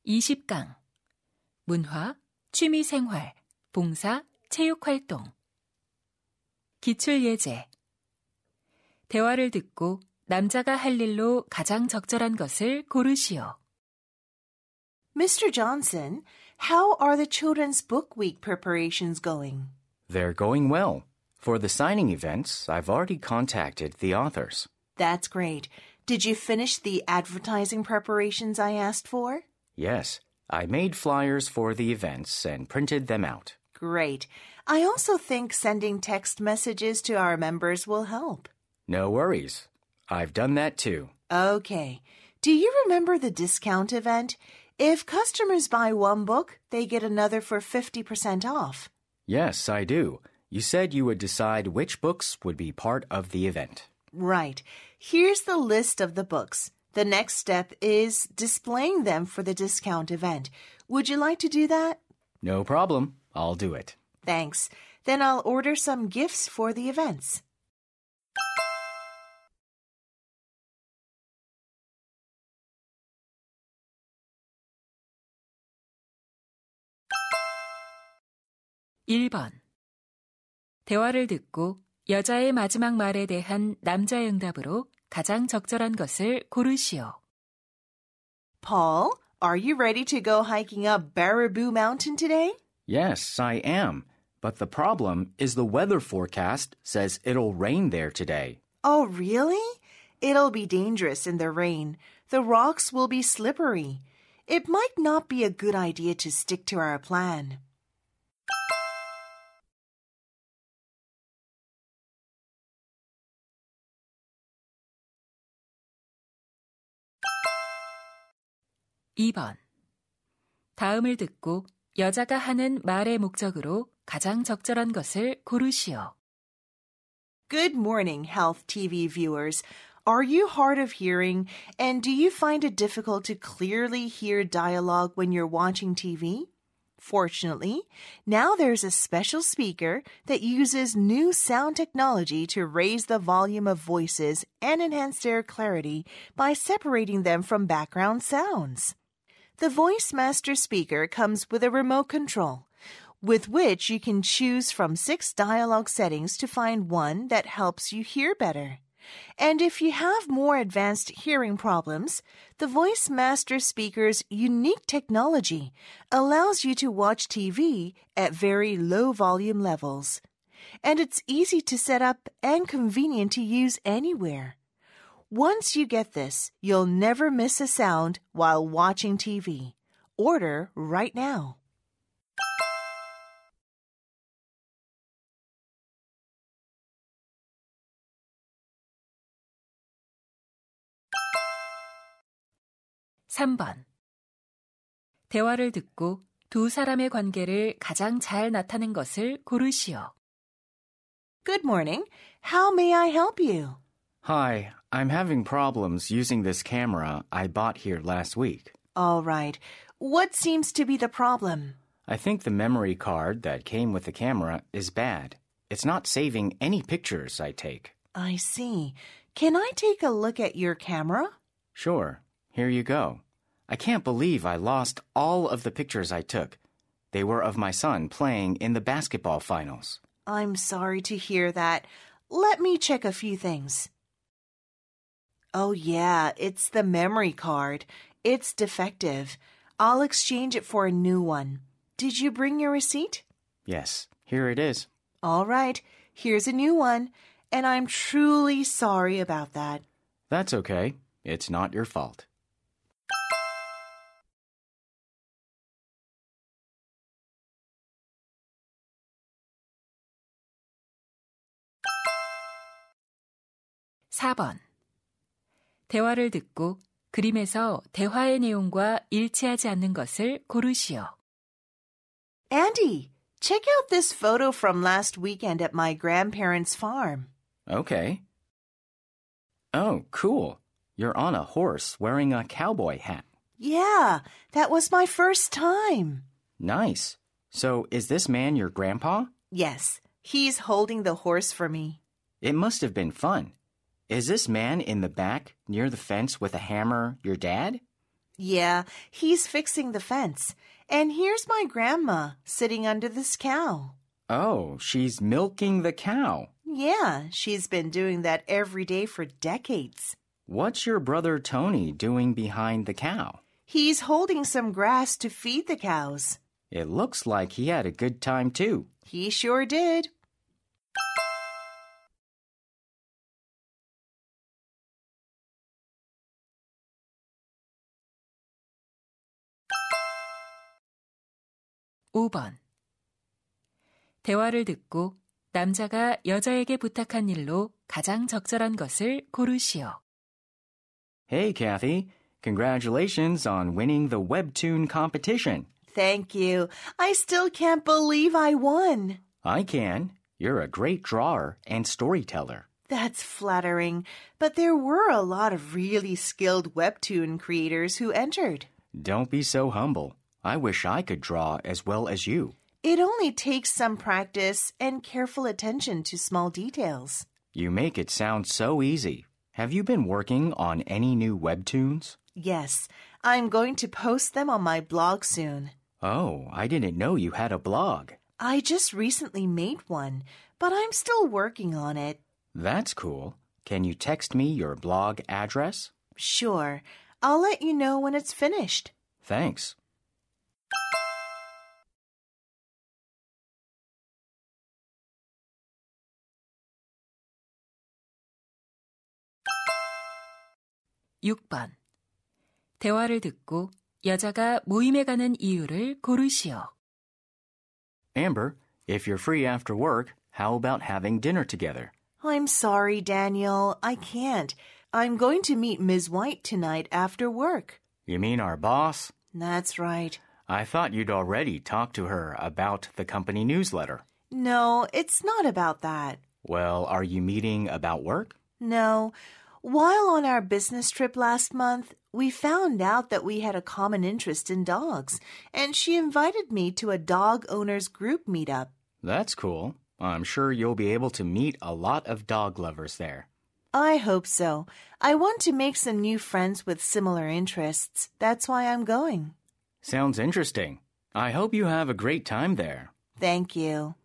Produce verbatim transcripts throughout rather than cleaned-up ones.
이십 강 문화, 취미생활, 봉사, 체육활동 기출예제 대화를 듣고 남자가 할 일로 가장 적절한 것을 고르시오. Mister Johnson, how are the Children's Book Week preparations going? They're going well. For the signing events, I've already contacted the authors. That's great. Did you finish the advertising preparations I asked for? Yes, I made flyers for the events and printed them out. Great. I also think sending text messages to our members will help. No worries. I've done that too. Okay. Do you remember the discount event? If customers buy one book, they get another for fifty percent off. Yes, I do. You said you would decide which books would be part of the event. Right. Here's the list of the books. The next step is displaying them for the discount event. Would you like to do that? No problem. I'll do it. Thanks. Then I'll order some gifts for the events. 일 번 대화를 듣고 여자의 마지막 말에 대한 남자의 응답으로 가장 적절한 것을 고르시오. Paul, are you ready to go hiking up Baraboo Mountain today? Yes, I am. But the problem is the weather forecast says it'll rain there today. Oh, really? It'll be dangerous in the rain. The rocks will be slippery. It might not be a good idea to stick to our plan. 이 번 다음을 듣고 여자가 하는 말의 목적으로 가장 적절한 것을 고르시오. Good morning, Health T V viewers. Are you hard of hearing, and do you find it difficult to clearly hear dialogue when you're watching T V? Fortunately, now there's a special speaker that uses new sound technology to raise the volume of voices and enhance their clarity by separating them from background sounds. The Voice Master speaker comes with a remote control, with which you can choose from six dialogue settings to find one that helps you hear better. And if you have more advanced hearing problems, the Voice Master speaker's unique technology allows you to watch T V at very low volume levels. And it's easy to set up and convenient to use anywhere. Once you get this, you'll never miss a sound while watching T V. Order right now. 삼 번 대화를 듣고 두 사람의 관계를 가장 잘 나타낸 것을 고르시오. Good morning. How may I help you? Hi, I'm having problems using this camera I bought here last week. All right. What seems to be the problem? I think the memory card that came with the camera is bad. It's not saving any pictures I take. I see. Can I take a look at your camera? Sure. Here you go. I can't believe I lost all of the pictures I took. They were of my son playing in the basketball finals. I'm sorry to hear that. Let me check a few things. Oh, yeah, it's the memory card. It's defective. I'll exchange it for a new one. Did you bring your receipt? Yes, here it is. All right, here's a new one, and I'm truly sorry about that. That's okay. It's not your fault. 사 번 대화를 듣고 그림에서 대화의 내용과 일치하지 않는 것을 고르시오. Andy, check out this photo from last weekend at my grandparents' farm. Okay. Oh, cool. You're on a horse wearing a cowboy hat. Yeah, that was my first time. Nice. So is this man your grandpa? Yes, he's holding the horse for me. It must have been fun. Is this man in the back near the fence with a hammer your dad? Yeah, he's fixing the fence. And here's my grandma sitting under this cow. Oh, she's milking the cow. Yeah, she's been doing that every day for decades. What's your brother Tony doing behind the cow? He's holding some grass to feed the cows. It looks like he had a good time too. He sure did. 오 번. 대화를 듣고 남자가 여자에게 부탁한 일로 가장 적절한 것을 고르시오. Hey, Kathy. Congratulations on winning the webtoon competition. Thank you. I still can't believe I won. I can. You're a great drawer and storyteller. That's flattering, but there were a lot of really skilled webtoon creators who entered. Don't be so humble. I wish I could draw as well as you. It only takes some practice and careful attention to small details. You make it sound so easy. Have you been working on any new webtoons? Yes, I'm going to post them on my blog soon. Oh, I didn't know you had a blog. I just recently made one, but I'm still working on it. That's cool. Can you text me your blog address? Sure. I'll let you know when it's finished. Thanks. 육 번. 대화를 듣고 여자가 모임에 가는 이유를 고르시오. Amber, if you're free after work, how about having dinner together? I'm sorry, Daniel. I can't. I'm going to meet Miz White tonight after work. You mean our boss? That's right. I thought you'd already talked to her about the company newsletter. No, it's not about that. Well, are you meeting about work? No. While on our business trip last month, we found out that we had a common interest in dogs, and she invited me to a dog owners group meetup. That's cool. I'm sure you'll be able to meet a lot of dog lovers there. I hope so. I want to make some new friends with similar interests. That's why I'm going. Sounds interesting. I hope you have a great time there. Thank you.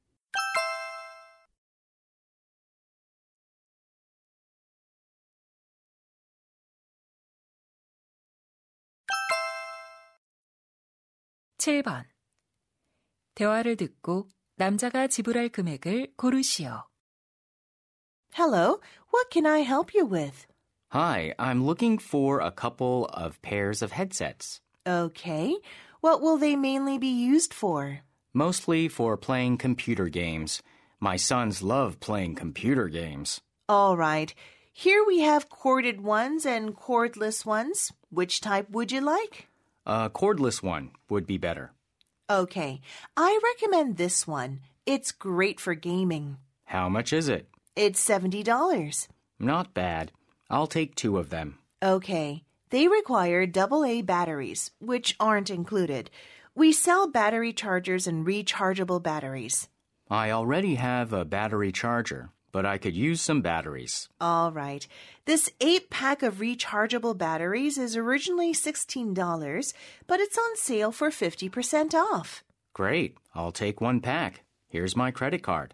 칠 번. 대화를 듣고 남자가 지불할 금액을 고르시오. Hello, what can I help you with? Hi, I'm looking for a couple of pairs of headsets. Okay. What will they mainly be used for? Mostly for playing computer games. My sons love playing computer games. All right. Here we have corded ones and cordless ones. Which type would you like? A cordless one would be better. Okay. I recommend this one. It's great for gaming. How much is it? It's seventy dollars. Not bad. I'll take two of them. Okay. They require double A batteries, which aren't included. We sell battery chargers and rechargeable batteries. I already have a battery charger, but I could use some batteries. All right. This eight-pack of rechargeable batteries is originally sixteen dollars, but it's on sale for fifty percent off. Great. I'll take one pack. Here's my credit card.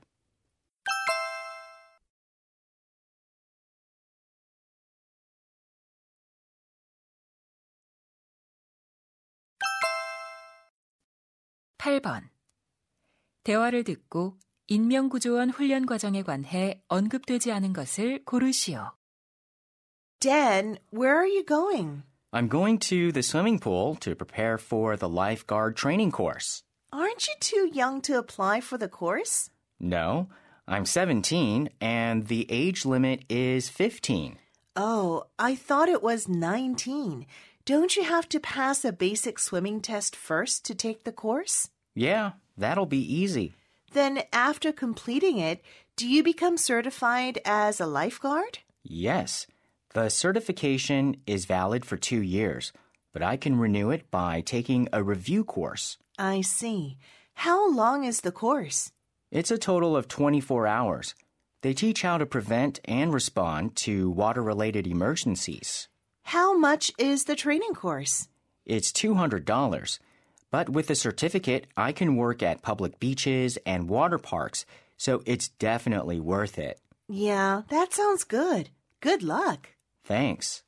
팔 번. 대화를 듣고 인명구조원 훈련 과정에 관해 언급되지 않은 것을 고르시오. Dan, where are you going? I'm going to the swimming pool to prepare for the lifeguard training course. Aren't you too young to apply for the course? No, I'm seventeen and the age limit is fifteen. Oh, I thought it was nineteen. Don't you have to pass a basic swimming test first to take the course? Yeah, that'll be easy. Then after completing it, do you become certified as a lifeguard? Yes. The certification is valid for two years, but I can renew it by taking a review course. I see. How long is the course? It's a total of twenty-four hours. They teach how to prevent and respond to water-related emergencies. How much is the training course? It's two hundred dollars. But with the certificate, I can work at public beaches and water parks, so it's definitely worth it. Yeah, that sounds good. Good luck. Thanks.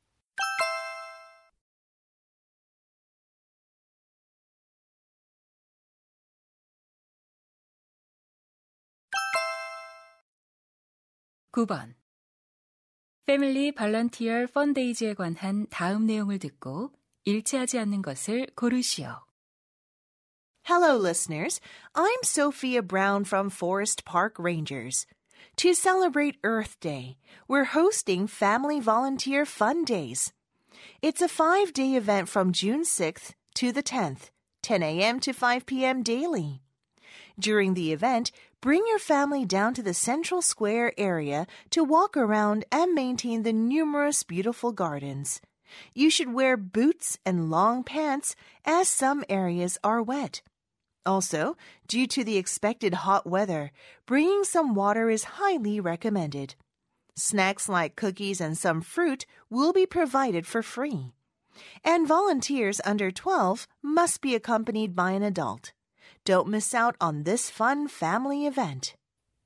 구 번. 패밀리 발런티어 펀데이즈에 관한 다음 내용을 듣고 일치하지 않는 것을 고르시오. Hello, listeners. I'm Sophia Brown from Forest Park Rangers. To celebrate Earth Day, we're hosting Family Volunteer Fun Days. It's a five-day event from June sixth to the tenth, ten a.m. to five p.m. daily. During the event, bring your family down to the Central Square area to walk around and maintain the numerous beautiful gardens. You should wear boots and long pants as some areas are wet. Also, due to the expected hot weather, bringing some water is highly recommended. Snacks like cookies and some fruit will be provided for free. And volunteers under twelve must be accompanied by an adult. Don't miss out on this fun family event.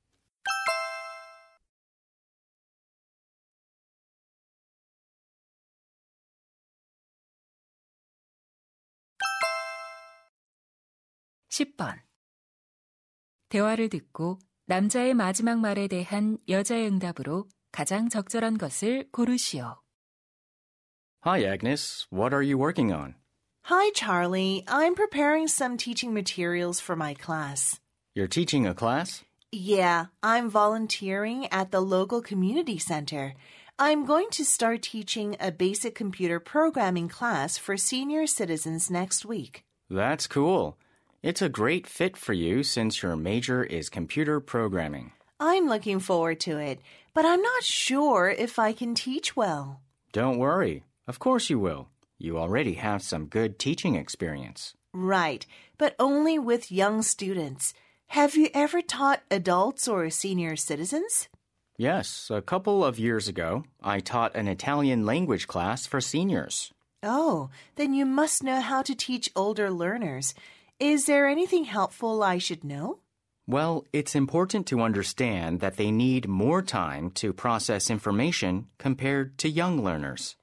십 번. 대화를 듣고 남자의 마지막 말에 대한 여자의 응답으로 가장 적절한 것을 고르시오. Hi, Agnes. What are you working on? Hi, Charlie. I'm preparing some teaching materials for my class. You're teaching a class? Yeah, I'm volunteering at the local community center. I'm going to start teaching a basic computer programming class for senior citizens next week. That's cool. It's a great fit for you since your major is computer programming. I'm looking forward to it, but I'm not sure if I can teach well. Don't worry. Of course you will. You already have some good teaching experience. Right, but only with young students. Have you ever taught adults or senior citizens? Yes, a couple of years ago, I taught an Italian language class for seniors. Oh, then you must know how to teach older learners. Is there anything helpful I should know? Well, it's important to understand that they need more time to process information compared to young learners.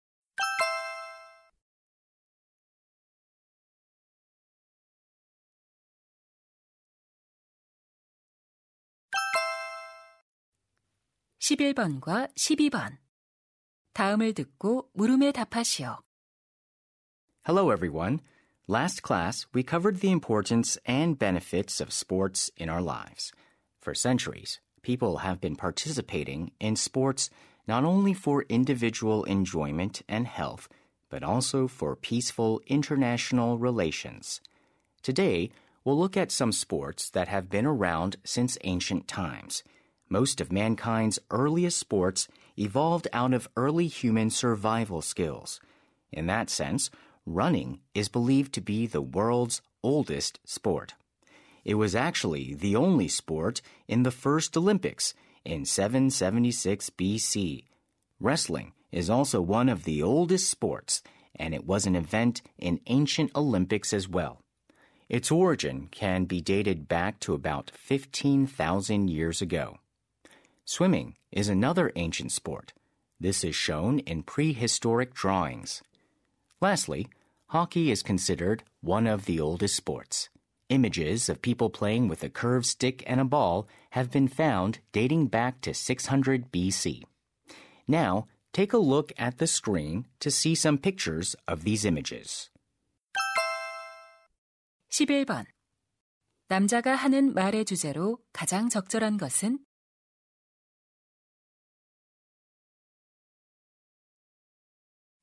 십일 번과 십이 번. 다음을 듣고 물음에 답하시오. Hello, everyone. Last class, we covered the importance and benefits of sports in our lives. For centuries, people have been participating in sports not only for individual enjoyment and health, but also for peaceful international relations. Today, we'll look at some sports that have been around since ancient times. Most of mankind's earliest sports evolved out of early human survival skills. In that sense, running is believed to be the world's oldest sport. It was actually the only sport in the first Olympics in seven seventy-six B C. Wrestling is also one of the oldest sports, and it was an event in ancient Olympics as well. Its origin can be dated back to about fifteen thousand years ago. Swimming is another ancient sport. This is shown in prehistoric drawings. Lastly, hockey is considered one of the oldest sports. Images of people playing with a curved stick and a ball have been found dating back to six hundred B C. Now, take a look at the screen to see some pictures of these images. 십일 번. 남자가 하는 말의 주제로 가장 적절한 것은?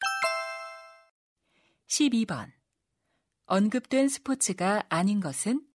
십이 번. 언급된 스포츠가 아닌 것은?